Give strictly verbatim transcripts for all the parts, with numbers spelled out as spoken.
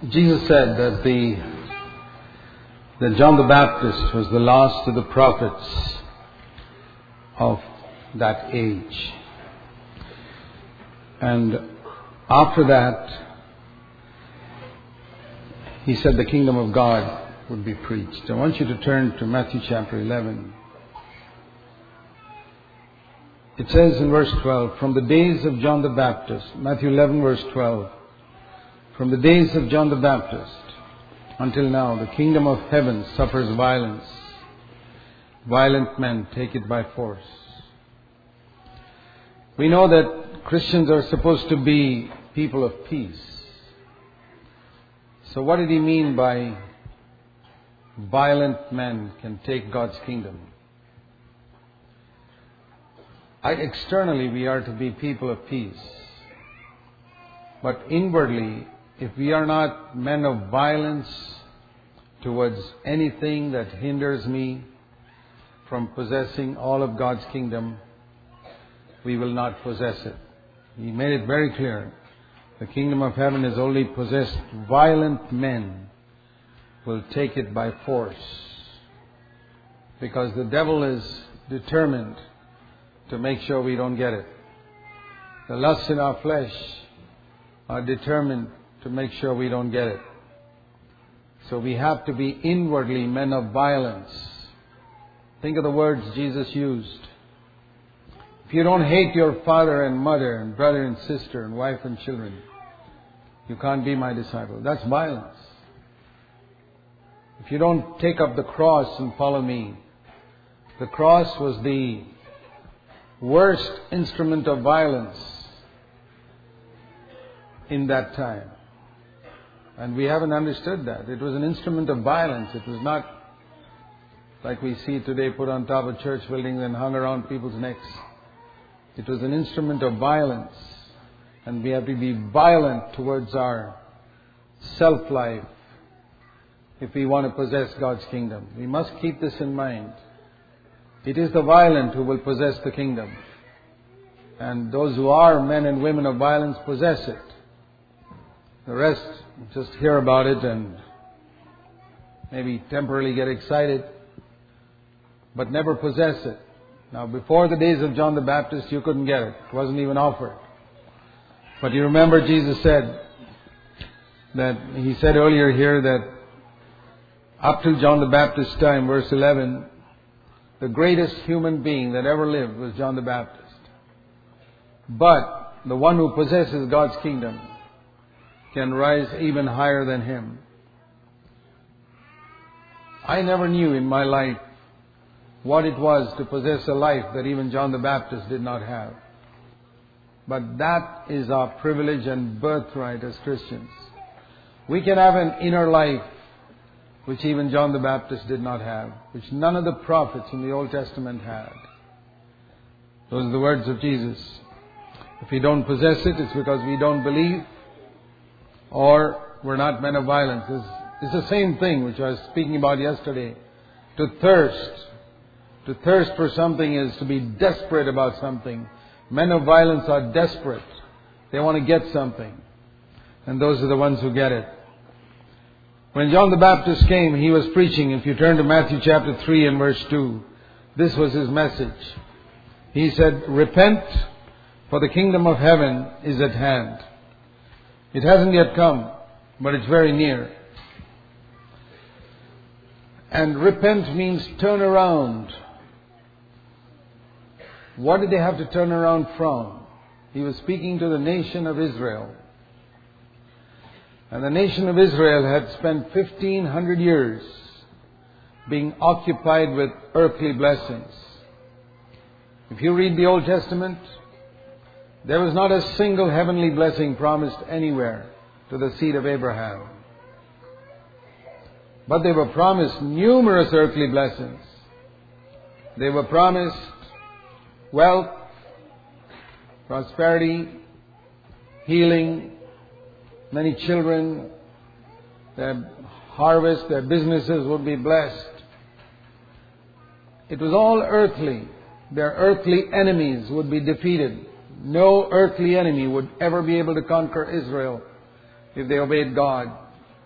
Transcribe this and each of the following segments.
Jesus said that the that John the Baptist was the last of the prophets of that age. And after that, he said the kingdom of God would be preached. I want you to turn to Matthew chapter eleven. It says in verse twelve, from the days of John the Baptist, Matthew eleven verse twelve, from the days of John the Baptist until now, the kingdom of heaven suffers violence. Violent men take it by force. We know that Christians are supposed to be people of peace. So what did he mean by violent men can take God's kingdom? I, externally, we are to be people of peace. But inwardly, if we are not men of violence towards anything that hinders me from possessing all of God's kingdom, we will not possess it. He made it very clear. The kingdom of heaven is only possessed. Violent men will take it by force. Because the devil is determined to make sure we don't get it. The lusts in our flesh are determined to make sure we don't get it. So we have to be inwardly men of violence. Think of the words Jesus used. If you don't hate your father and mother and brother and sister and wife and children, you can't be my disciple. That's violence. If you don't take up the cross and follow me, the cross was the worst instrument of violence in that time. And we haven't understood that. It was an instrument of violence. It was not like we see today put on top of church buildings and hung around people's necks. It was an instrument of violence. And we have to be violent towards our self-life if we want to possess God's kingdom. We must keep this in mind. It is the violent who will possess the kingdom. And those who are men and women of violence possess it. The rest just hear about it and maybe temporarily get excited, but never possess it. Now, before the days of John the Baptist, you couldn't get it. It wasn't even offered. But you remember Jesus said that, he said earlier here that up till John the Baptist's time, verse eleven, the greatest human being that ever lived was John the Baptist. But the one who possesses God's kingdom can rise even higher than him. I never knew in my life what it was to possess a life that even John the Baptist did not have. But that is our privilege and birthright as Christians. We can have an inner life which even John the Baptist did not have, which none of the prophets in the Old Testament had. Those are the words of Jesus. If we don't possess it, it's because we don't believe, or we're not men of violence. It's, it's the same thing which I was speaking about yesterday. To thirst. To thirst for something is to be desperate about something. Men of violence are desperate. They want to get something. And those are the ones who get it. When John the Baptist came, he was preaching. If you turn to Matthew chapter three and verse two, this was his message. He said, repent, for the kingdom of heaven is at hand. It hasn't yet come, but it's very near. And repent means turn around. What did they have to turn around from? He was speaking to the nation of Israel. And the nation of Israel had spent fifteen hundred years being occupied with earthly blessings. If you read the Old Testament, there was not a single heavenly blessing promised anywhere to the seed of Abraham. But they were promised numerous earthly blessings. They were promised wealth, prosperity, healing, many children, their harvest, their businesses would be blessed. It was all earthly. Their earthly enemies would be defeated. No earthly enemy would ever be able to conquer Israel if they obeyed God.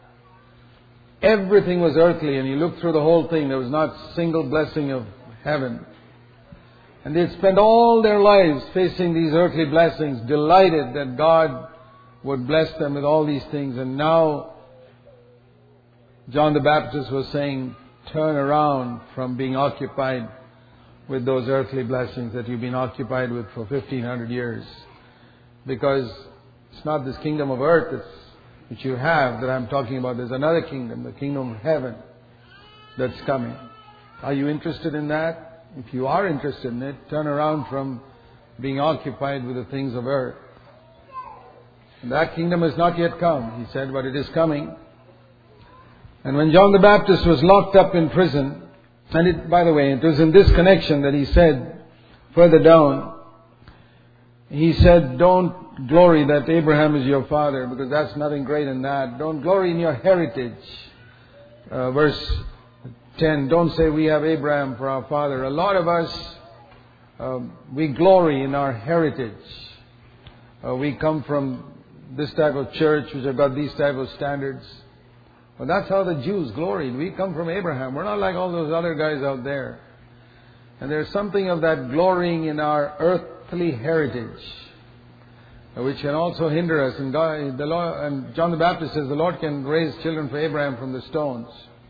everything was earthly, and you look through the whole thing, there was not a single blessing of heaven. And they'd spent all their lives facing these earthly blessings, delighted that God would bless them with all these things. And now John the Baptist was saying, turn around from being occupied with those earthly blessings that you've been occupied with for fifteen hundred years. Because it's not this kingdom of earth that's, which you have that I'm talking about. There's another kingdom, the kingdom of heaven, that's coming. Are you interested in that? If you are interested in it, turn around from being occupied with the things of earth. And that kingdom has not yet come, he said, but it is coming. And when John the Baptist was locked up in prison, and it, by the way, it was in this connection that he said, further down, he said, don't glory that Abraham is your father, because that's nothing great in that. Don't glory in your heritage. Uh, verse ten, don't say we have Abraham for our father. A lot of us, uh, we glory in our heritage. Uh, we come from this type of church which have got these type of standards. Well, that's how the Jews gloried. We come from Abraham. We're not like all those other guys out there. And there's something of that glorying in our earthly heritage, which can also hinder us. And, God, the Lord, and John the Baptist says the Lord can raise children for Abraham from the stones.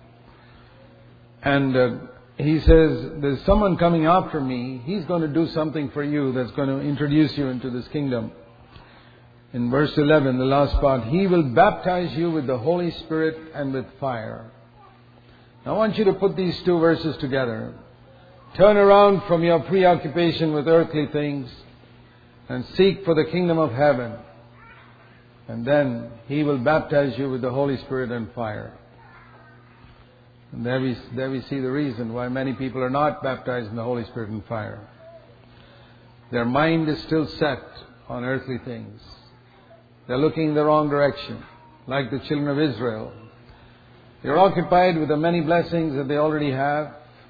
And uh, he says, there's someone coming after me. He's going to do something for you that's going to introduce you into this kingdom. In verse eleven, the last part, he will baptize you with the Holy Spirit and with fire. Now I want you to put these two verses together. Turn around from your preoccupation with earthly things and seek for the kingdom of heaven. And then he will baptize you with the Holy Spirit and fire. And there we, there we see the reason why many people are not baptized in the Holy Spirit and fire. Their mind is still set on earthly things. They're looking in the wrong direction, like the children of Israel. They're occupied with the many blessings that they already have.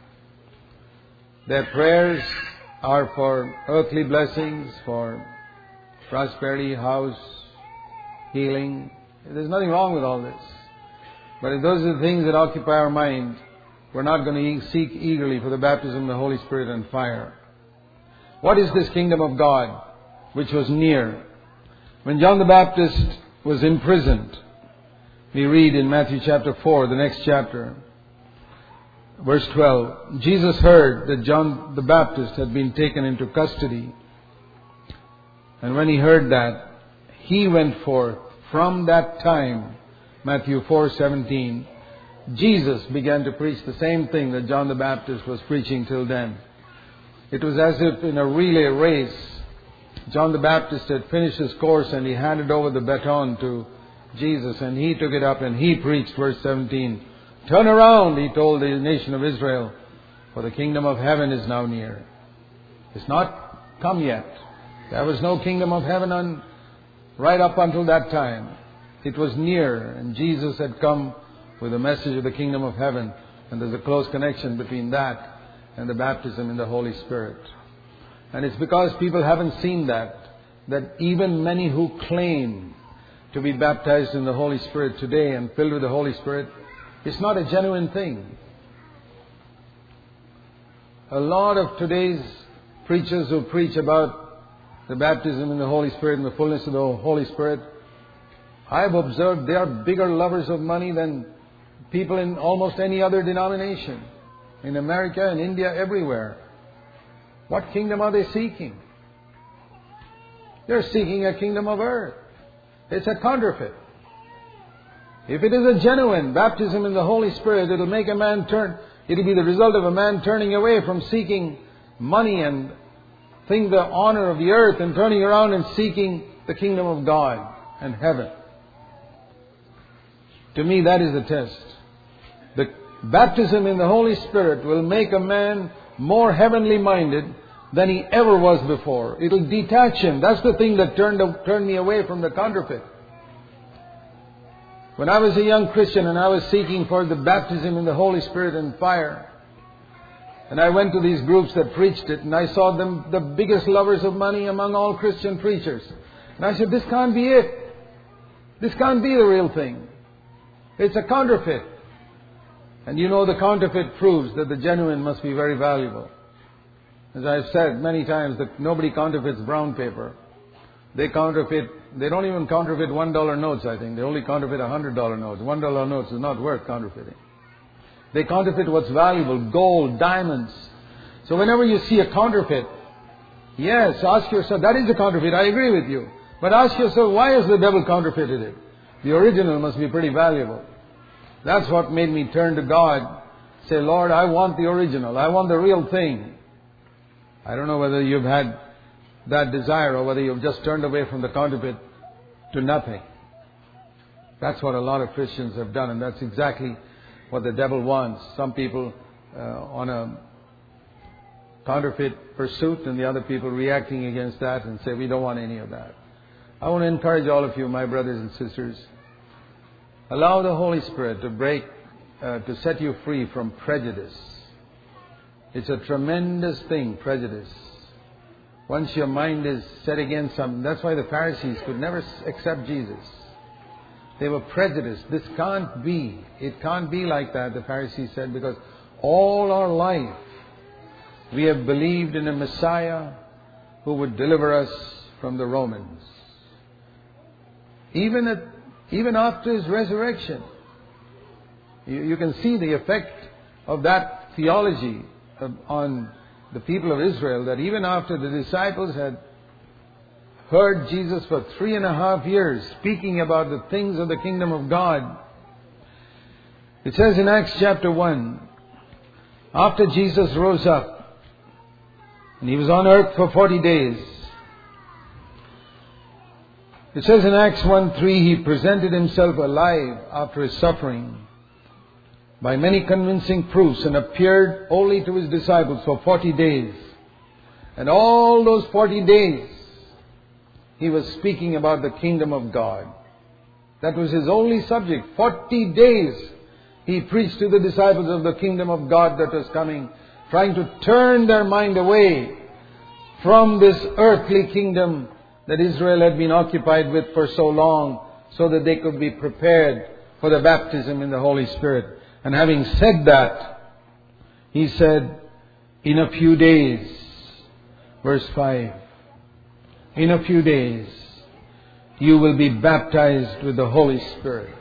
Their prayers are for earthly blessings, for prosperity, house, healing. There's nothing wrong with all this. But if those are the things that occupy our mind, we're not going to seek eagerly for the baptism of the Holy Spirit and fire. What is this kingdom of God which was near? When John the Baptist was imprisoned, we read in Matthew chapter four, the next chapter, verse twelve, Jesus heard that John the Baptist had been taken into custody. And when he heard that, he went forth. From that time, Matthew four seventeen, Jesus began to preach the same thing that John the Baptist was preaching till then. It was as if in a relay race, John the Baptist had finished his course and he handed over the baton to Jesus, and he took it up and he preached, verse seventeen. Turn around, he told the nation of Israel, for the kingdom of heaven is now near. It's not come yet. There was no kingdom of heaven on, right up until that time. It was near, and Jesus had come with the message of the kingdom of heaven. And there's a close connection between that and the baptism in the Holy Spirit. And it's because people haven't seen that, that even many who claim to be baptized in the Holy Spirit today and filled with the Holy Spirit, it's not a genuine thing. A lot of today's preachers who preach about the baptism in the Holy Spirit and the fullness of the Holy Spirit, I've observed they are bigger lovers of money than people in almost any other denomination. In America, in India, everywhere. What kingdom are they seeking? They're seeking a kingdom of earth. It's a counterfeit. If it is a genuine baptism in the Holy Spirit, it'll make a man turn, it'll be the result of a man turning away from seeking money and think the honor of the earth and turning around and seeking the kingdom of God and heaven. To me, that is the test. The baptism in the Holy Spirit will make a man more heavenly minded than he ever was before. It'll detach him. That's the thing that turned, turned me away from the counterfeit. When I was a young Christian and I was seeking for the baptism in the Holy Spirit and fire, and I went to these groups that preached it, and I saw them the biggest lovers of money among all Christian preachers. And I said, this can't be it. This can't be the real thing. It's a counterfeit. And you know the counterfeit proves that the genuine must be very valuable. As I've said many times, that nobody counterfeits brown paper. They counterfeit, they don't even counterfeit one dollar notes, I think. They only counterfeit one hundred dollar notes. one dollar notes is not worth counterfeiting. They counterfeit what's valuable, gold, diamonds. So whenever you see a counterfeit, yes, ask yourself, that is a counterfeit, I agree with you. But ask yourself, why has the devil counterfeited it? The original must be pretty valuable. That's what made me turn to God. Say, Lord, I want the original. I want the real thing. I don't know whether you've had that desire or whether you've just turned away from the counterfeit to nothing. That's what a lot of Christians have done, and that's exactly what the devil wants. Some people uh, on a counterfeit pursuit, and the other people reacting against that and say, we don't want any of that. I want to encourage all of you, my brothers and sisters, allow the Holy Spirit to break, uh, to set you free from prejudice. It's a tremendous thing, prejudice. Once your mind is set against something, that's why the Pharisees could never accept Jesus. They were prejudiced. This can't be. It can't be like that, the Pharisees said, because all our life we have believed in a Messiah who would deliver us from the Romans. Even at, even after His resurrection, you, you can see the effect of that theology on the people of Israel, that even after the disciples had heard Jesus for three and a half years speaking about the things of the kingdom of God, it says in Acts chapter one, after Jesus rose up and He was on earth for forty days, it says in Acts one three, He presented Himself alive after His suffering by many convincing proofs, and appeared only to His disciples for forty days. And all those forty days, He was speaking about the kingdom of God. That was His only subject. Forty days He preached to the disciples of the kingdom of God that was coming, trying to turn their mind away from this earthly kingdom that Israel had been occupied with for so long, so that they could be prepared for the baptism in the Holy Spirit. And having said that, He said, in a few days, verse five, in a few days, you will be baptized with the Holy Spirit.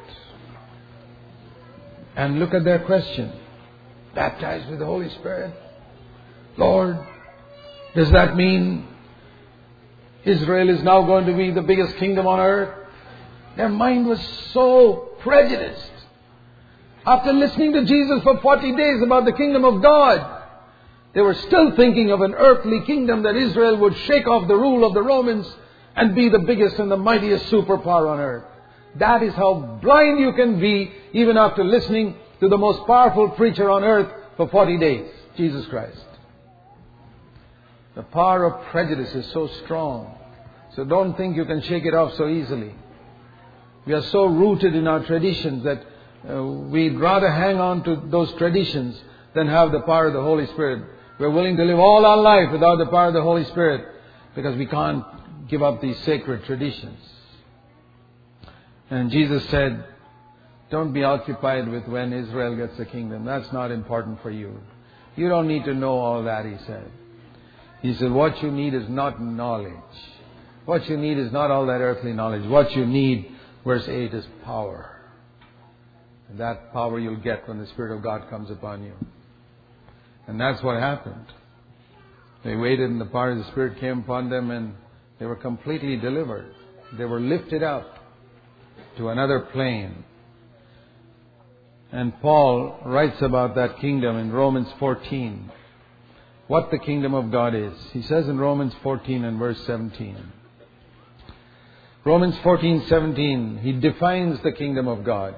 And look at their question. Baptized with the Holy Spirit? Lord, does that mean Israel is now going to be the biggest kingdom on earth? Their mind was so prejudiced. After listening to Jesus for forty days about the kingdom of God, they were still thinking of an earthly kingdom that Israel would shake off the rule of the Romans and be the biggest and the mightiest superpower on earth. That is how blind you can be even after listening to the most powerful preacher on earth for forty days, Jesus Christ. The power of prejudice is so strong. So don't think you can shake it off so easily. We are so rooted in our traditions that uh, we'd rather hang on to those traditions than have the power of the Holy Spirit. We're willing to live all our life without the power of the Holy Spirit because we can't give up these sacred traditions. And Jesus said, don't be occupied with when Israel gets the kingdom. That's not important for you. You don't need to know all that, He said. He said, what you need is not knowledge. What you need is not all that earthly knowledge. What you need, verse eight, is power. And that power you'll get when the Spirit of God comes upon you. And that's what happened. They waited and the power of the Spirit came upon them and they were completely delivered. They were lifted up to another plane. And Paul writes about that kingdom in Romans fourteen. What the kingdom of God is. He says in Romans fourteen and verse seventeen. Romans fourteen seventeen, he defines the kingdom of God.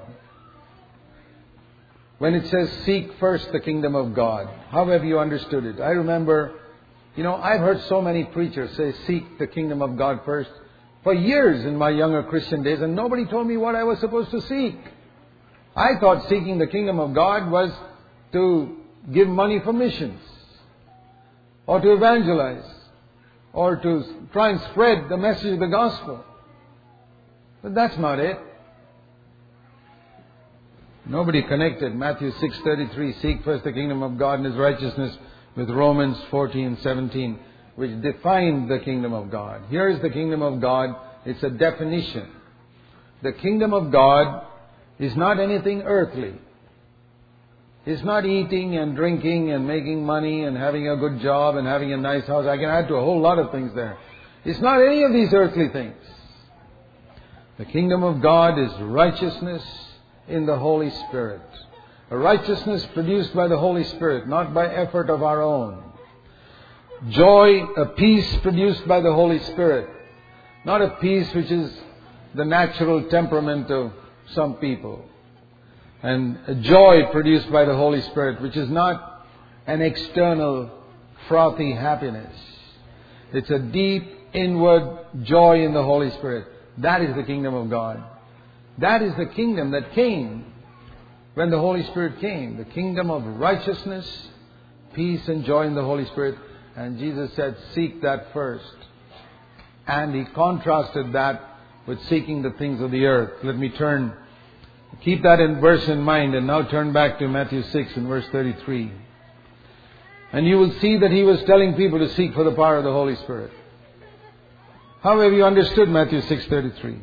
When it says, seek first the kingdom of God, how have you understood it? I remember, you know, I've heard so many preachers say, seek the kingdom of God first for years in my younger Christian days, and nobody told me what I was supposed to seek. I thought seeking the kingdom of God was to give money for missions, or to evangelize, or to try and spread the message of the gospel. But that's not it. Nobody connected Matthew six thirty-three, seek first the kingdom of God and His righteousness, with Romans fourteen seventeen, which defined the kingdom of God. Here is the kingdom of God. It's a definition. The kingdom of God is not anything earthly. It's not eating and drinking and making money and having a good job and having a nice house. I can add to a whole lot of things there. It's not any of these earthly things. The kingdom of God is righteousness in the Holy Spirit. A righteousness produced by the Holy Spirit, not by effort of our own. Joy, a peace produced by the Holy Spirit. Not a peace which is the natural temperament of some people. And a joy produced by the Holy Spirit, which is not an external frothy happiness. It's a deep inward joy in the Holy Spirit. That is the kingdom of God. That is the kingdom that came when the Holy Spirit came. The kingdom of righteousness, peace and joy in the Holy Spirit. And Jesus said, seek that first. And He contrasted that with seeking the things of the earth. Let me turn, keep that in verse in mind, and now turn back to Matthew six and verse thirty-three. And you will see that He was telling people to seek for the power of the Holy Spirit. How have you understood Matthew six thirty-three?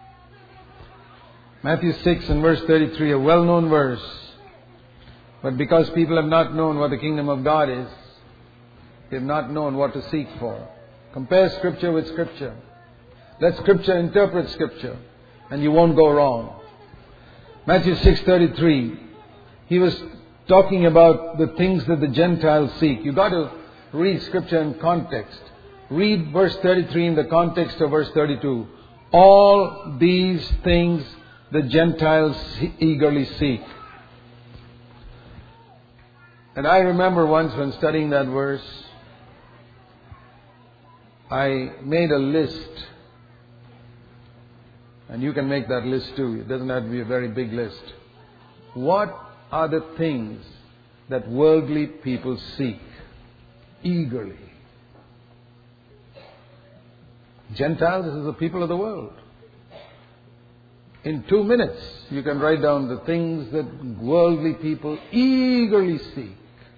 Matthew six and verse thirty-three, a well-known verse. But because people have not known what the kingdom of God is, they have not known what to seek for. Compare Scripture with Scripture. Let Scripture interpret Scripture, and you won't go wrong. Matthew six thirty-three, He was talking about the things that the Gentiles seek. You've got to read Scripture in context. Read verse thirty-three in the context of verse thirty-two. All these things the Gentiles eagerly seek. And I remember once when studying that verse, I made a list. And you can make that list too. It doesn't have to be a very big list. What are the things that worldly people seek eagerly? Gentiles is the people of the world. In two minutes, you can write down the things that worldly people eagerly seek.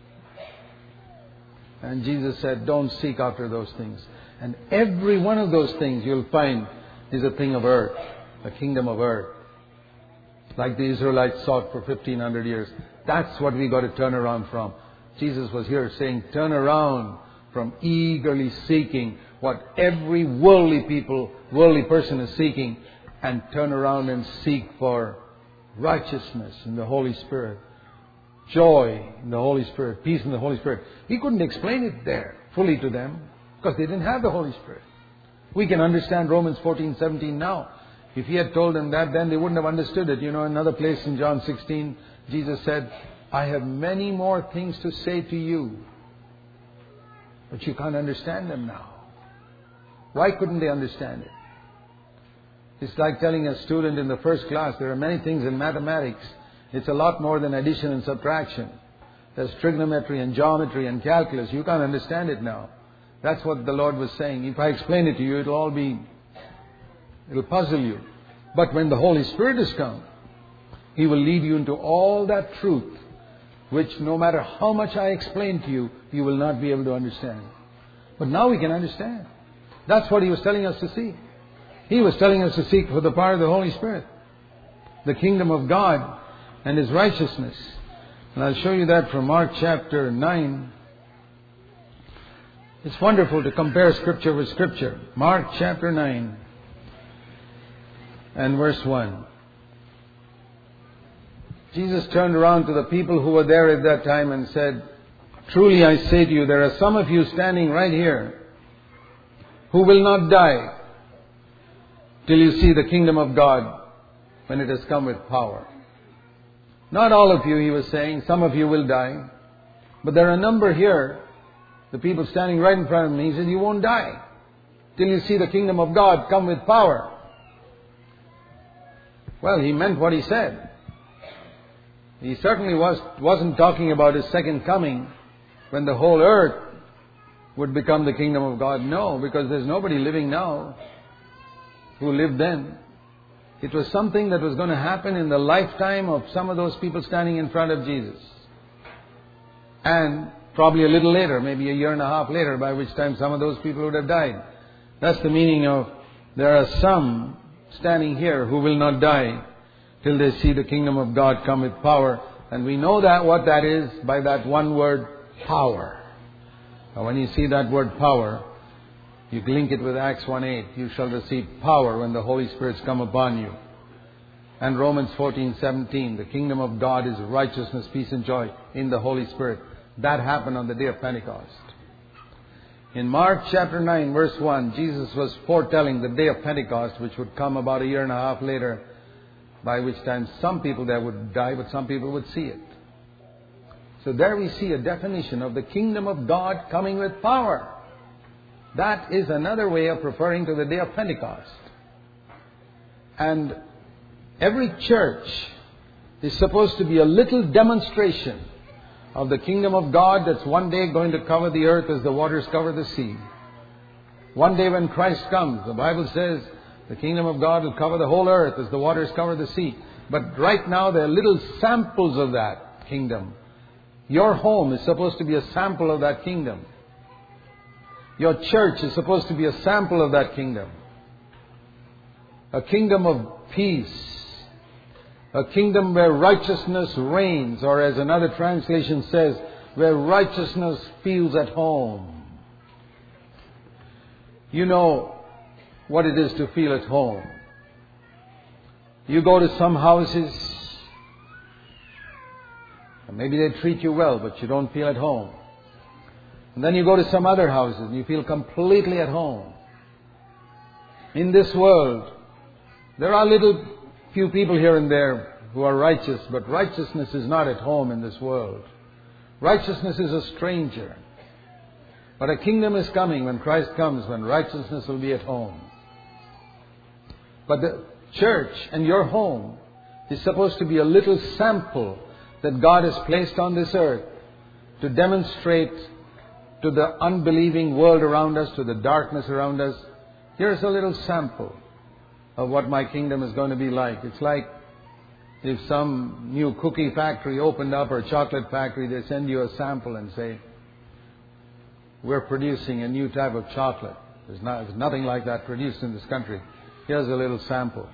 And Jesus said, don't seek after those things. And every one of those things you'll find is a thing of earth, a kingdom of earth. Like the Israelites sought for fifteen hundred years. That's what we got to turn around from. Jesus was here saying, turn around from eagerly seeking what every worldly people, worldly person is seeking, and turn around and seek for righteousness in the Holy Spirit, joy in the Holy Spirit, peace in the Holy Spirit. He couldn't explain it there fully to them because they didn't have the Holy Spirit. We can understand Romans fourteen seventeen now. If He had told them that, then they wouldn't have understood it. You know, another place in John sixteen, Jesus said, I have many more things to say to you, but you can't understand them now. Why couldn't they understand it? It's like telling a student in the first class, there are many things in mathematics. It's a lot more than addition and subtraction. There's trigonometry and geometry and calculus. You can't understand it now. That's what the Lord was saying. If I explain it to you, it'll all be, it'll puzzle you. But when the Holy Spirit has come, He will lead you into all that truth, which no matter how much I explain to you, you will not be able to understand. But now we can understand. That's what He was telling us to seek. He was telling us to seek for the power of the Holy Spirit, the kingdom of God and His righteousness. And I'll show you that from Mark chapter nine. It's wonderful to compare Scripture with Scripture. Mark chapter nine and verse one. Jesus turned around to the people who were there at that time and said, truly I say to you, there are some of you standing right here who will not die till you see the kingdom of God when it has come with power. Not all of you, He was saying. Some of you will die. But there are a number here, the people standing right in front of me. He said, you won't die till you see the kingdom of God come with power. Well, He meant what He said. He certainly was, wasn't talking about His second coming when the whole earth would become the kingdom of God. No, because there's nobody living now who lived then. It was something that was going to happen in the lifetime of some of those people standing in front of Jesus. And probably a little later, maybe a year and a half later, by which time some of those people would have died. That's the meaning of, there are some standing here who will not die till they see the kingdom of God come with power. And we know that what that is by that one word, power. Now when you see that word power, you link it with Acts one eight. You shall receive power when the Holy Spirit's come upon you. And Romans fourteen seventeen. The kingdom of God is righteousness, peace and joy in the Holy Spirit. That happened on the day of Pentecost. In Mark chapter nine verse one, Jesus was foretelling the day of Pentecost, which would come about a year and a half later, by which time some people there would die, but some people would see it. So there we see a definition of the kingdom of God coming with power. That is another way of referring to the day of Pentecost. And every church is supposed to be a little demonstration of the kingdom of God that's one day going to cover the earth as the waters cover the sea. One day when Christ comes, the Bible says the kingdom of God will cover the whole earth as the waters cover the sea. But right now there are little samples of that kingdom. Your home is supposed to be a sample of that kingdom. Your church is supposed to be a sample of that kingdom. A kingdom of peace. A kingdom where righteousness reigns, or as another translation says, where righteousness feels at home. You know what it is to feel at home. You go to some houses, and maybe they treat you well, but you don't feel at home. And then you go to some other houses and you feel completely at home. In this world, there are little few people here and there who are righteous, but righteousness is not at home in this world. Righteousness is a stranger. But a kingdom is coming when Christ comes, when righteousness will be at home. But the church and your home is supposed to be a little sample that God has placed on this earth to demonstrate to the unbelieving world around us, to the darkness around us. Here's a little sample of what my kingdom is going to be like. It's like if some new cookie factory opened up or a chocolate factory, they send you a sample and say, we're producing a new type of chocolate. There's, not, there's nothing like that produced in this country. Here's a little sample.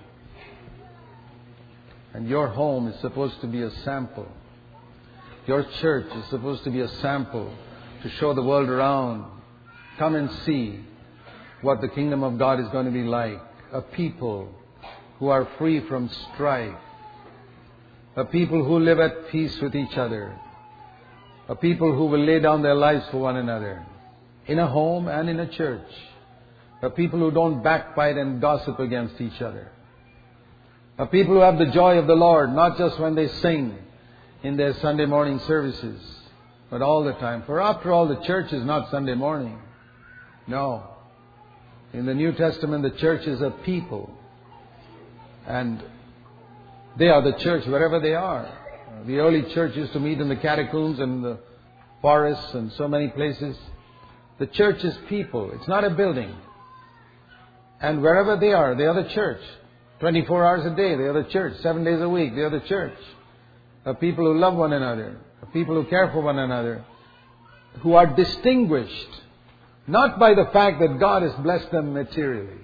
And your home is supposed to be a sample. Your church is supposed to be a sample to show the world around. Come and see what the kingdom of God is going to be like. A people who are free from strife. A people who live at peace with each other. A people who will lay down their lives for one another. In a home and in a church. A people who don't backbite and gossip against each other. A people who have the joy of the Lord, not just when they sing in their Sunday morning services, but all the time. For after all, the church is not Sunday morning. No. In the New Testament, the church is a people. And they are the church wherever they are. The early church used to meet in the catacombs and the forests and so many places. The church is people. It's not a building. And wherever they are, they are the church. twenty-four hours a day, they are the church. Seven days a week, they are the church. A people who love one another. A people who care for one another. Who are distinguished. Not by the fact that God has blessed them materially.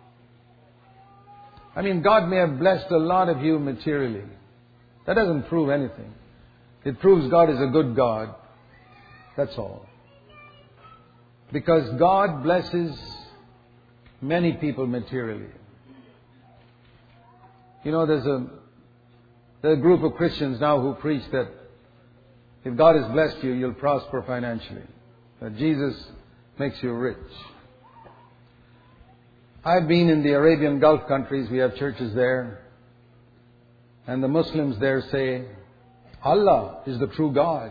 I mean, God may have blessed a lot of you materially. That doesn't prove anything. It proves God is a good God. That's all. Because God blesses many people materially. You know, there's a, there's a group of Christians now who preach that if God has blessed you, you'll prosper financially. That Jesus makes you rich. I've been in the Arabian Gulf countries. We have churches there. And the Muslims there say, Allah is the true God.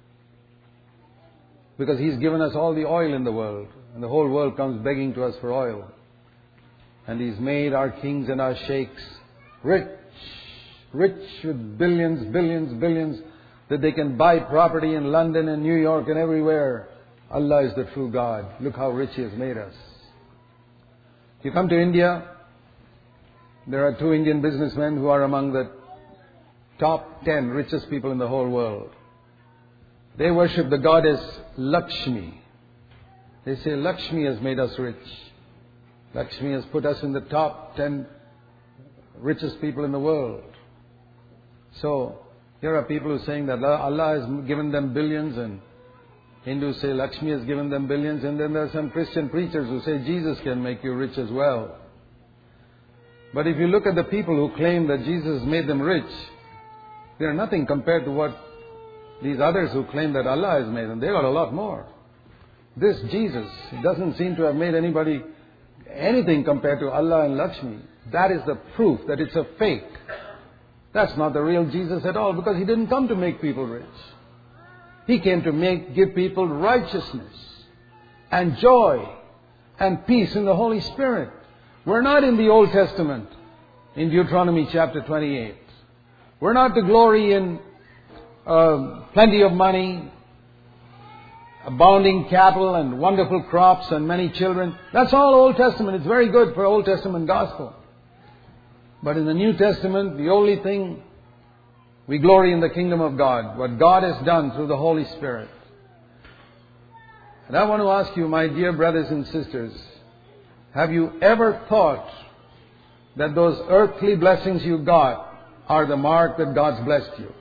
Because He's given us all the oil in the world. And the whole world comes begging to us for oil. And He's made our kings and our sheikhs rich. Rich with billions, billions, billions. That they can buy property in London and New York and everywhere. Allah is the true God. Look how rich He has made us. You come to India, There are two Indian businessmen who are among the top ten richest people in the whole world. They worship the goddess Lakshmi. They say Lakshmi has made us rich. Lakshmi has put us in the top ten richest people in the world. So, here are people who are saying that Allah has given them billions, and Hindus say Lakshmi has given them billions, and then there are some Christian preachers who say Jesus can make you rich as well. But if you look at the people who claim that Jesus made them rich, they are nothing compared to what these others who claim that Allah has made them. They got a lot more. This Jesus doesn't seem to have made anybody anything compared to Allah and Lakshmi. That is the proof that it's a fake. That's not the real Jesus at all, because He didn't come to make people rich. He came to make, give people righteousness and joy and peace in the Holy Spirit. We're not in the Old Testament, in Deuteronomy chapter twenty-eight. We're not to glory in uh, plenty of money, abounding cattle and wonderful crops and many children. That's all Old Testament. It's very good for Old Testament gospel. But in the New Testament, the only thing, we glory in the kingdom of God, what God has done through the Holy Spirit. And I want to ask you, my dear brothers and sisters, have you ever thought that those earthly blessings you got are the mark that God's blessed you?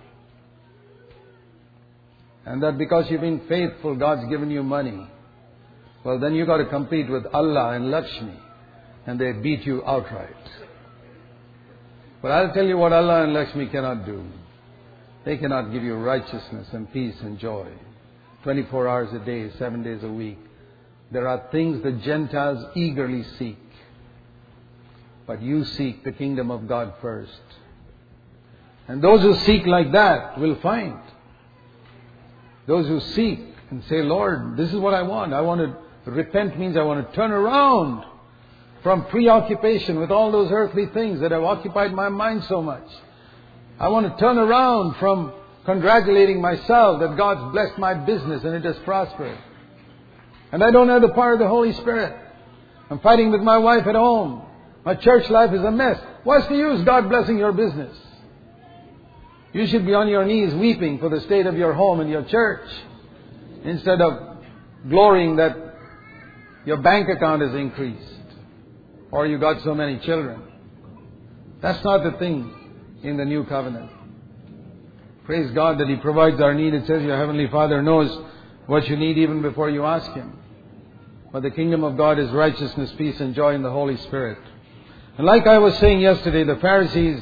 And that because you've been faithful, God's given you money. Well, then you've got to compete with Allah and Lakshmi, and they beat you outright. But I'll tell you what Allah and Lakshmi cannot do. They cannot give you righteousness and peace and joy. twenty-four hours a day, seven days a week. There are things the Gentiles eagerly seek. But you seek the kingdom of God first. And those who seek like that will find. Those who seek and say, Lord, this is what I want. I want to repent means I want to turn around from preoccupation with all those earthly things that have occupied my mind so much. I want to turn around from congratulating myself that God's blessed my business and it has prospered. And I don't have the power of the Holy Spirit. I'm fighting with my wife at home. My church life is a mess. What's the use God blessing your business? You should be on your knees weeping for the state of your home and your church, instead of glorying that your bank account has increased or you got so many children. That's not the thing in the new covenant. Praise God that He provides our need. It says your Heavenly Father knows what you need even before you ask Him. But the kingdom of God is righteousness, peace and joy in the Holy Spirit. And like I was saying yesterday, the Pharisees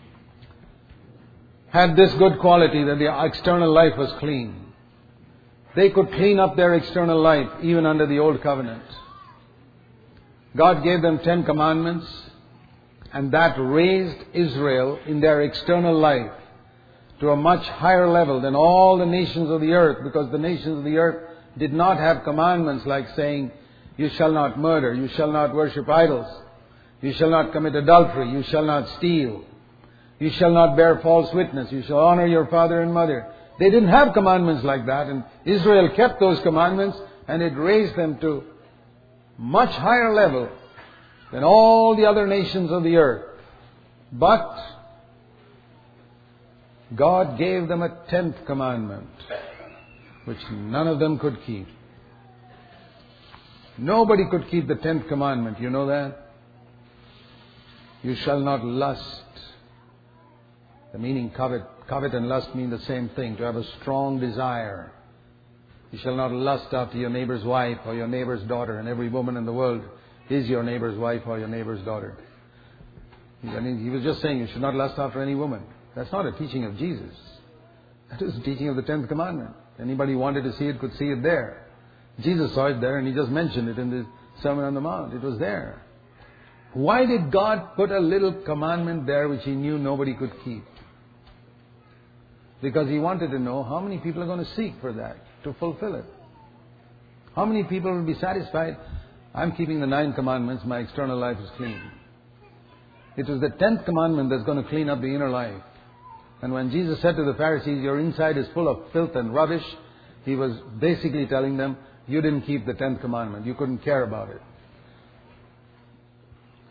had this good quality that their external life was clean. They could clean up their external life even under the old covenant. God gave them Ten Commandments, and that raised Israel in their external life to a much higher level than all the nations of the earth, because the nations of the earth did not have commandments like saying, you shall not murder, you shall not worship idols, you shall not commit adultery, you shall not steal, you shall not bear false witness, you shall honor your father and mother. They didn't have commandments like that, and Israel kept those commandments, and it raised them to much higher level than all the other nations of the earth. But God gave them a tenth commandment, which none of them could keep. Nobody could keep the tenth commandment. You know that? You shall not lust. The meaning covet, covet and lust mean the same thing, to have a strong desire. You shall not lust after your neighbor's wife or your neighbor's daughter, and every woman in the world is your neighbor's wife or your neighbor's daughter. I mean, he was just saying you should not lust after any woman. That's not a teaching of Jesus. That is a teaching of the tenth commandment. Anybody who wanted to see it could see it there. Jesus saw it there, and He just mentioned it in the Sermon on the Mount. It was there. Why did God put a little commandment there which He knew nobody could keep? Because He wanted to know how many people are going to seek for that, to fulfill it. How many people will be satisfied? I'm keeping the nine commandments, my external life is clean. It was the tenth commandment that's going to clean up the inner life. And when Jesus said to the Pharisees, your inside is full of filth and rubbish, He was basically telling them, you didn't keep the tenth commandment. You couldn't care about it.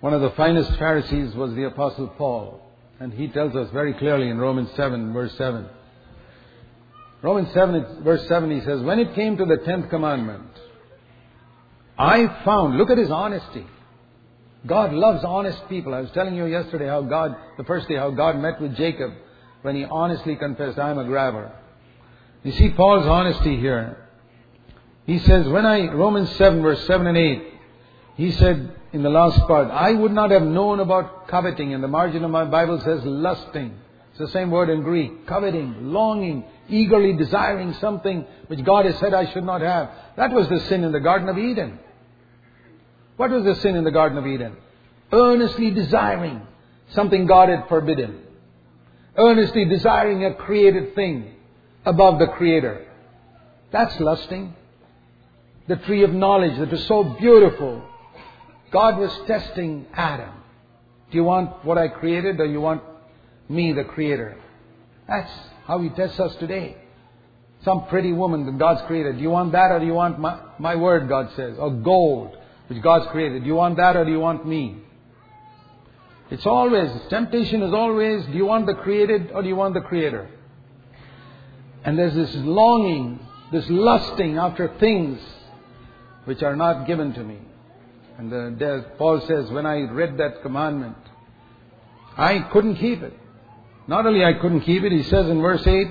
One of the finest Pharisees was the Apostle Paul. And he tells us very clearly in Romans seven, verse seven. Romans seven, verse seven, he says, when it came to the tenth commandment, I found, look at his honesty. God loves honest people. I was telling you yesterday how God, the first day, how God met with Jacob when he honestly confessed, I'm a grabber. You see Paul's honesty here. He says, when I, Romans seven, verse seven and eight, he said in the last part, I would not have known about coveting. And the margin of my Bible says lusting. It's the same word in Greek. Coveting, longing, eagerly desiring something which God has said I should not have. That was the sin in the Garden of Eden. What was the sin in the Garden of Eden? Earnestly desiring something God had forbidden. Earnestly desiring a created thing above the Creator. That's lusting. The tree of knowledge that was so beautiful. God was testing Adam. Do you want what I created or you want me, the Creator? That's how He tests us today. Some pretty woman that God's created. Do you want that or do you want my, my word, God says? Or gold, which God's created. Do you want that or do you want me? It's always, temptation is always, do you want the created or do you want the Creator? And there's this longing, this lusting after things which are not given to me. And the, there, Paul says, when I read that commandment, I couldn't keep it. Not only I couldn't keep it, he says in verse eight,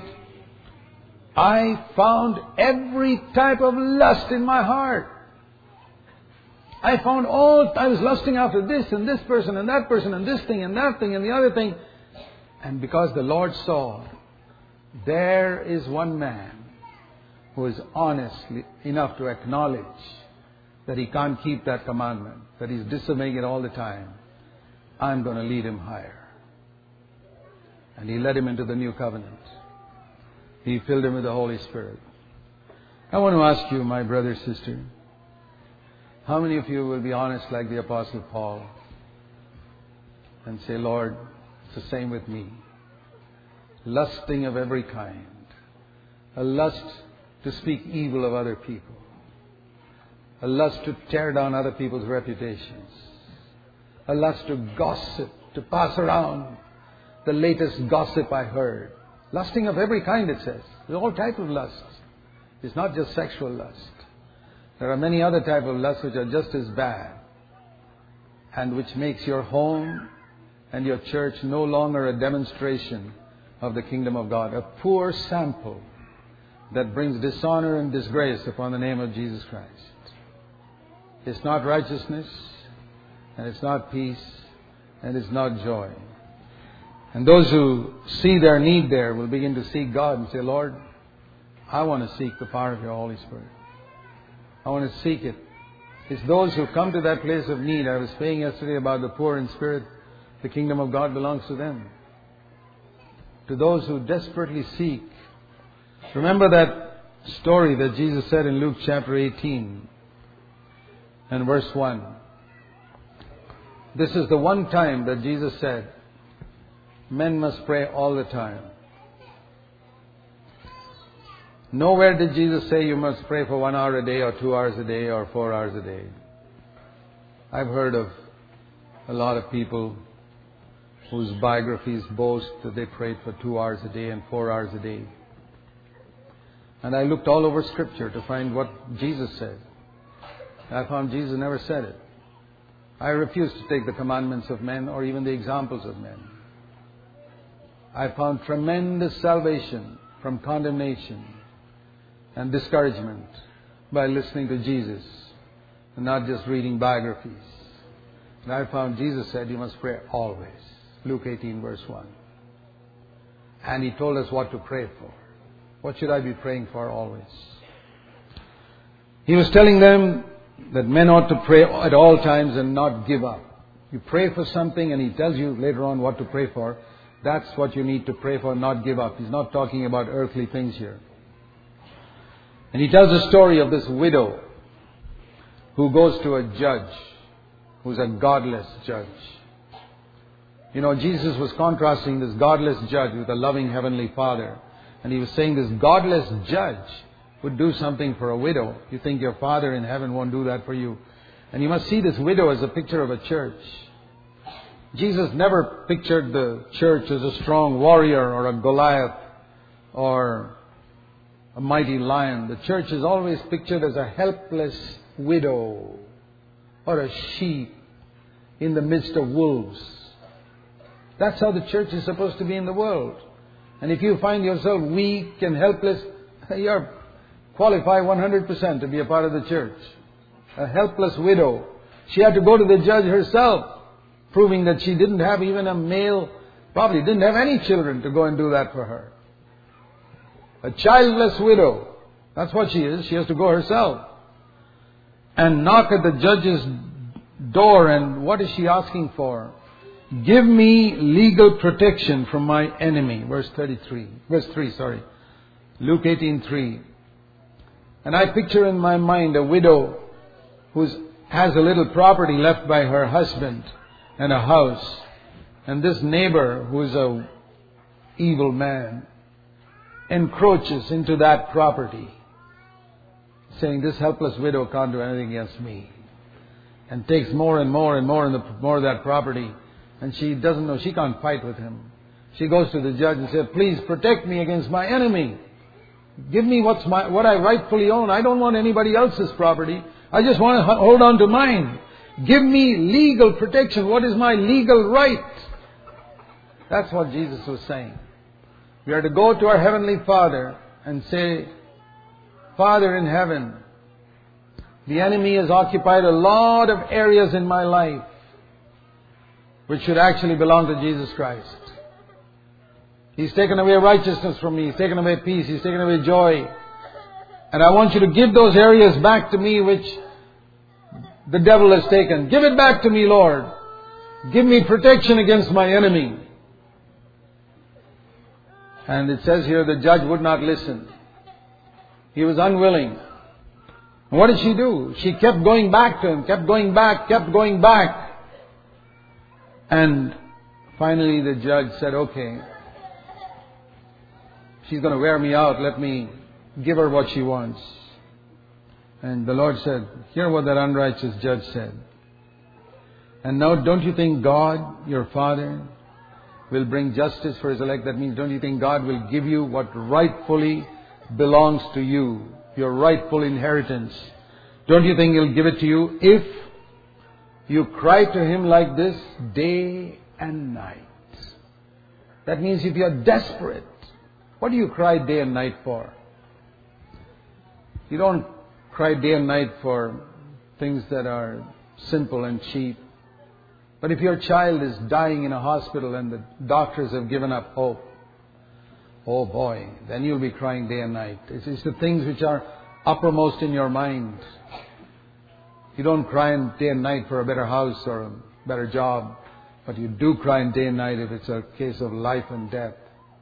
I found every type of lust in my heart. I found all, I was lusting after this and this person and that person and this thing and that thing and the other thing. And because the Lord saw, there is one man who is honest enough to acknowledge that he can't keep that commandment, that he's disobeying it all the time. I'm going to lead him higher. And He led him into the new covenant. He filled him with the Holy Spirit. I want to ask you, my brother, sister, how many of you will be honest like the Apostle Paul and say, Lord, it's the same with me. Lusting of every kind. A lust to speak evil of other people. A lust to tear down other people's reputations. A lust to gossip, to pass around the latest gossip I heard. Lusting of every kind, it says. There's all types of lusts. It's not just sexual lust. There are many other types of lusts which are just as bad and which makes your home and your church no longer a demonstration of the kingdom of God. A poor sample that brings dishonor and disgrace upon the name of Jesus Christ. It's not righteousness, and it's not peace, and it's not joy. And those who see their need there will begin to seek God and say, Lord, I want to seek the power of your Holy Spirit. I want to seek it. It's those who come to that place of need. I was saying yesterday about the poor in spirit. The kingdom of God belongs to them. To those who desperately seek. Remember that story that Jesus said in Luke chapter eighteen and verse one. This is the one time that Jesus said, men must pray all the time. Nowhere did Jesus say you must pray for one hour a day or two hours a day or four hours a day. I've heard of a lot of people whose biographies boast that they prayed for two hours a day and four hours a day. And I looked all over Scripture to find what Jesus said. I found Jesus never said it. I refuse to take the commandments of men or even the examples of men. I found tremendous salvation from condemnation and discouragement by listening to Jesus and not just reading biographies. And I found Jesus said you must pray always. Luke eighteen verse one. And He told us what to pray for. What should I be praying for always? He was telling them that men ought to pray at all times and not give up. You pray for something and He tells you later on what to pray for. That's what you need to pray for, not give up. He's not talking about earthly things here. And He tells the story of this widow who goes to a judge, who's a godless judge. You know, Jesus was contrasting this godless judge with a loving Heavenly Father. And He was saying this godless judge would do something for a widow. You think your Father in heaven won't do that for you. And you must see this widow as a picture of a church. Jesus never pictured the church as a strong warrior or a Goliath or a mighty lion. The church is always pictured as a helpless widow or a sheep in the midst of wolves. That's how the church is supposed to be in the world. And if you find yourself weak and helpless, you're qualified one hundred percent to be a part of the church. A helpless widow. She had to go to the judge herself, proving that she didn't have even a male, probably didn't have any children to go and do that for her. A childless widow. That's what she is. She has to go herself. And knock at the judge's door. And what is she asking for? Give me legal protection from my enemy. Verse thirty-three. Verse three, sorry. Luke eighteen three. And I picture in my mind a widow who has a little property left by her husband and a house. And this neighbor, who is a evil man, encroaches into that property, saying, this helpless widow can't do anything against me. And takes more and more and more and the, more of that property. And she doesn't know, she can't fight with him. She goes to the judge and says, please protect me against my enemy. Give me what's my, what I rightfully own. I don't want anybody else's property. I just want to hold on to mine. Give me legal protection. What is my legal right? That's what Jesus was saying. We are to go to our Heavenly Father and say, Father in heaven, the enemy has occupied a lot of areas in my life which should actually belong to Jesus Christ. He's taken away righteousness from me. He's taken away peace. He's taken away joy. And I want you to give those areas back to me which the devil has taken. Give it back to me, Lord. Give me protection against my enemy. And it says here the judge would not listen. He was unwilling. And what did she do? She kept going back to him, kept going back, kept going back. And finally the judge said, okay, she's going to wear me out. Let me give her what she wants. And the Lord said, hear what that unrighteous judge said. And now don't you think God, your Father, will bring justice for His elect? That means don't you think God will give you what rightfully belongs to you, your rightful inheritance? Don't you think He'll give it to you if you cry to Him like this day and night? That means if you are desperate, what do you cry day and night for? You don't cry day and night for things that are simple and cheap. But if your child is dying in a hospital and the doctors have given up hope, oh boy, then you'll be crying day and night. It's, it's the things which are uppermost in your mind. You don't cry day and night for a better house or a better job, but you do cry day and night if it's a case of life and death.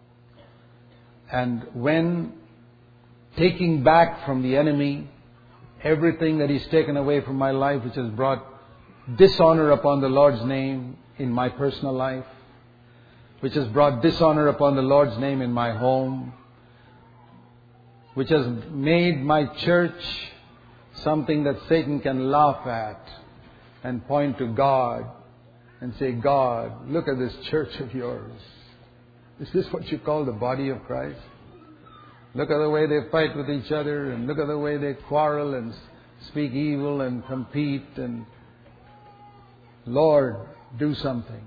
And when taking back from the enemy everything that he's taken away from my life, which has brought dishonor upon the Lord's name in my personal life, which has brought dishonor upon the Lord's name in my home, which has made my church something that Satan can laugh at and point to God and say, God, look at this church of yours. Is this what you call the body of Christ? Look at the way they fight with each other, and look at the way they quarrel and speak evil and compete. And Lord, do something.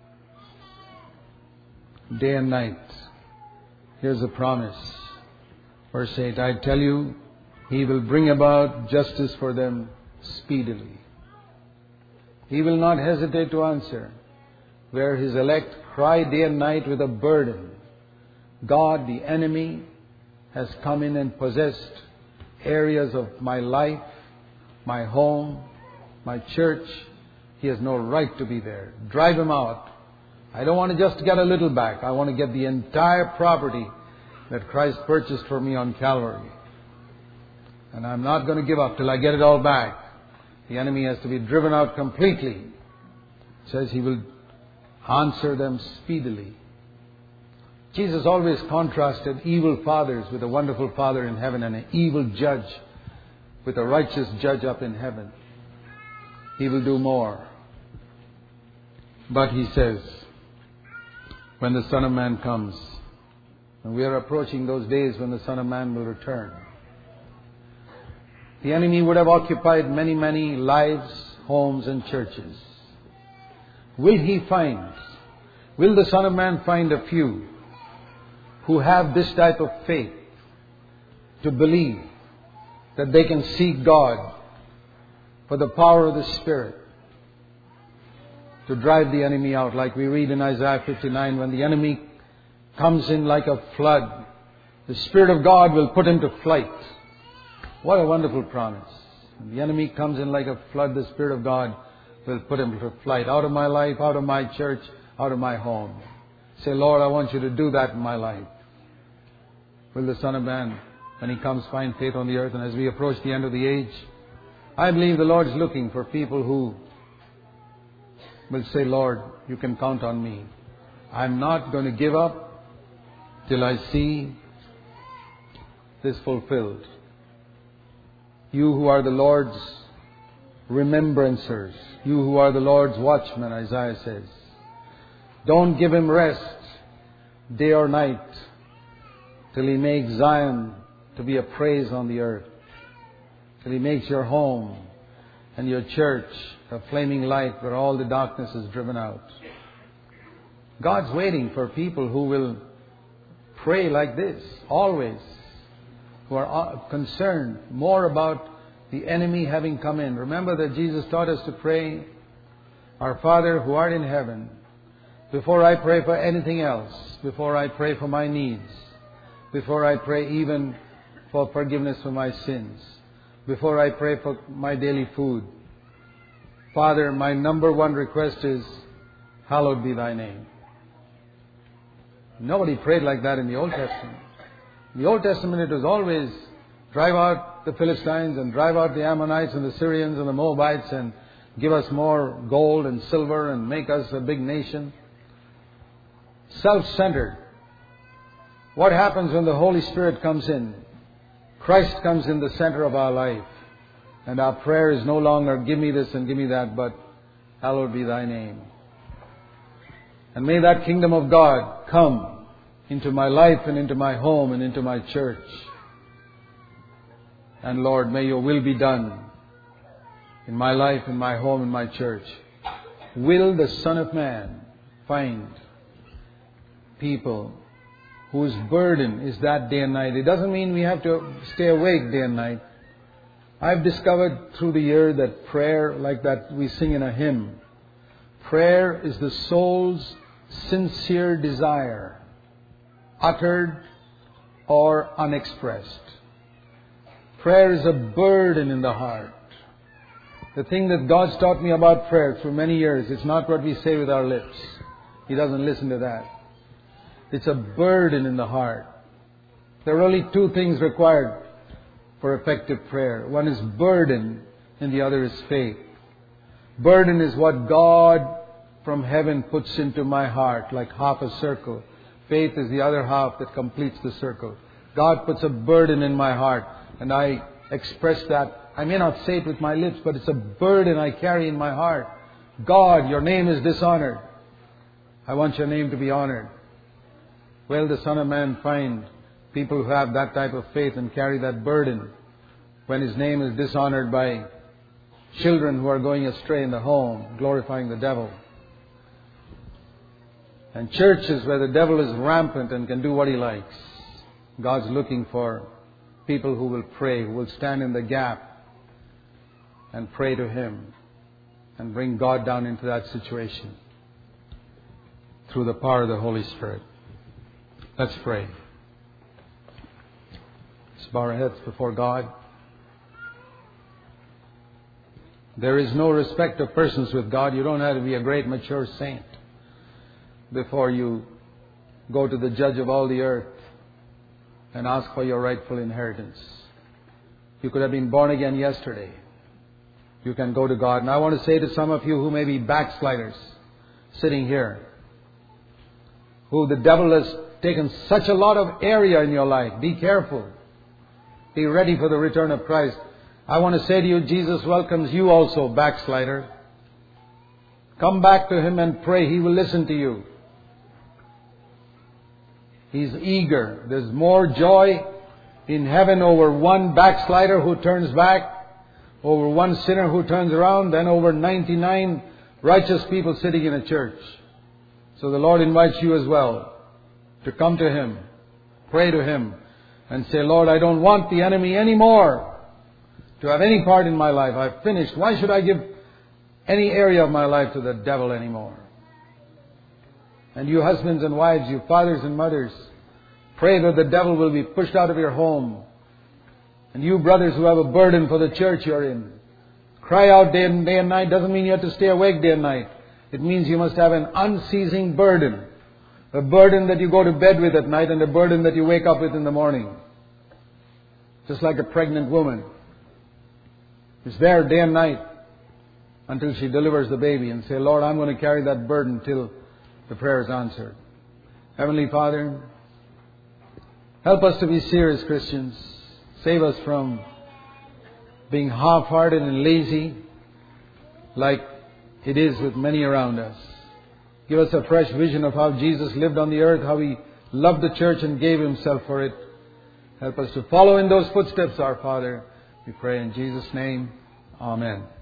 Day and night. Here's a promise. Verse eight, I tell you, He will bring about justice for them speedily. He will not hesitate to answer. Where His elect cry day and night with a burden, God, the enemy, has come in and possessed areas of my life, my home, my church. He has no right to be there. Drive him out. I don't want to just get a little back. I want to get the entire property that Christ purchased for me on Calvary. And I'm not going to give up till I get it all back. The enemy has to be driven out completely. It says He will answer them speedily. Jesus always contrasted evil fathers with a wonderful Father in heaven and an evil judge with a righteous judge up in heaven. He will do more. But He says, when the Son of Man comes, and we are approaching those days when the Son of Man will return, the enemy would have occupied many, many lives, homes and churches. Will he find, will the Son of Man find a few who have this type of faith to believe that they can seek God for the power of the Spirit to drive the enemy out, like we read in Isaiah fifty-nine, when the enemy comes in like a flood, the Spirit of God will put him to flight. What a wonderful promise. When the enemy comes in like a flood, the Spirit of God will put him to flight. Out of my life, out of my church, out of my home. Say, Lord, I want you to do that in my life. Will the Son of Man, when He comes, find faith on the earth? And as we approach the end of the age, I believe the Lord is looking for people who will say, Lord, you can count on me. I'm not going to give up till I see this fulfilled. You who are the Lord's remembrancers, you who are the Lord's watchmen, Isaiah says, don't give Him rest day or night till He makes Zion to be a praise on the earth, till He makes your home and your church a flaming light where all the darkness is driven out. God's waiting for people who will pray like this, always, who are concerned more about the enemy having come in. Remember that Jesus taught us to pray, Our Father who art in heaven, before I pray for anything else, before I pray for my needs, before I pray even for forgiveness for my sins, before I pray for my daily food, Father, my number one request is, hallowed be Thy name. Nobody prayed like that in the Old Testament. In the Old Testament it was always drive out the Philistines and drive out the Ammonites and the Syrians and the Moabites and give us more gold and silver and make us a big nation. Self-centered. What happens when the Holy Spirit comes in? Christ comes in the center of our life. And our prayer is no longer, give me this and give me that, but hallowed be Thy name. And may that kingdom of God come into my life and into my home and into my church. And Lord, may Your will be done in my life, in my home, in my church. Will the Son of Man find people whose burden is that day and night? It doesn't mean we have to stay awake day and night. I've discovered through the year that prayer, like that we sing in a hymn, prayer is the soul's sincere desire, uttered or unexpressed. Prayer is a burden in the heart. The thing that God's taught me about prayer through many years, it's not what we say with our lips. He doesn't listen to that. It's a burden in the heart. There are only two things required for effective prayer. One is burden and the other is faith. Burden is what God from heaven puts into my heart like half a circle. Faith is the other half that completes the circle. God puts a burden in my heart and I express that. I may not say it with my lips, but it's a burden I carry in my heart. God, Your name is dishonored. I want Your name to be honored. Will the Son of Man find people who have that type of faith and carry that burden when His name is dishonored by children who are going astray in the home, glorifying the devil? And churches where the devil is rampant and can do what he likes. God's looking for people who will pray, who will stand in the gap and pray to Him and bring God down into that situation through the power of the Holy Spirit. Let's pray. Let's bow our heads before God. There is no respect of persons with God. You don't have to be a great mature saint before you go to the Judge of all the earth and ask for your rightful inheritance. You could have been born again yesterday. You can go to God. And I want to say to some of you who may be backsliders sitting here, who the devil has taken such a lot of area in your life, be careful. Be ready for the return of Christ. I want to say to you, Jesus welcomes you also, backslider. Come back to Him and pray. He will listen to you. He's eager. There's more joy in heaven over one backslider who turns back, over one sinner who turns around, than over ninety-nine righteous people sitting in a church. So the Lord invites you as well to come to Him, pray to Him, and say, Lord, I don't want the enemy anymore to have any part in my life. I've finished. Why should I give any area of my life to the devil anymore? And you husbands and wives, you fathers and mothers, pray that the devil will be pushed out of your home. And you brothers who have a burden for the church you're in, cry out day and, day and night. Doesn't mean you have to stay awake day and night. It means you must have an unceasing burden. A burden that you go to bed with at night and a burden that you wake up with in the morning. Just like a pregnant woman. It's there day and night until she delivers the baby, and say, Lord, I'm going to carry that burden till the prayer is answered. Heavenly Father, help us to be serious Christians. Save us from being half-hearted and lazy like it is with many around us. Give us a fresh vision of how Jesus lived on the earth, how He loved the church and gave Himself for it. Help us to follow in those footsteps, our Father. We pray in Jesus' name. Amen.